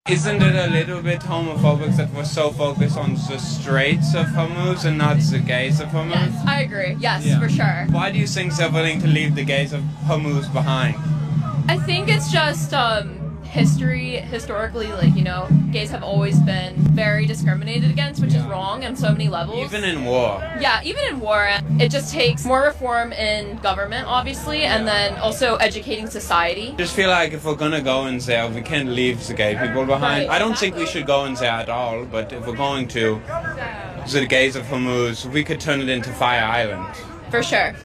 Isn't it a little bit homophobic that we're so focused on the straights of Hormuz and not the gays of Hormuz? Yes, I agree. Yes, for sure. Why do you think they're willing to leave the gays of Hormuz behind? I think it's just historically, like, you know, gays have always been very discriminated against, which is wrong on so many levels. Even in war. Yeah, even in war. It just takes more reform in government, obviously, and then also educating society. I just feel like if we're gonna go in there, we can't leave the gay people behind. Right, I don't think we should go in there at all, but if we're going to, the gays of Hormuz, we could turn it into Fire Island. For sure.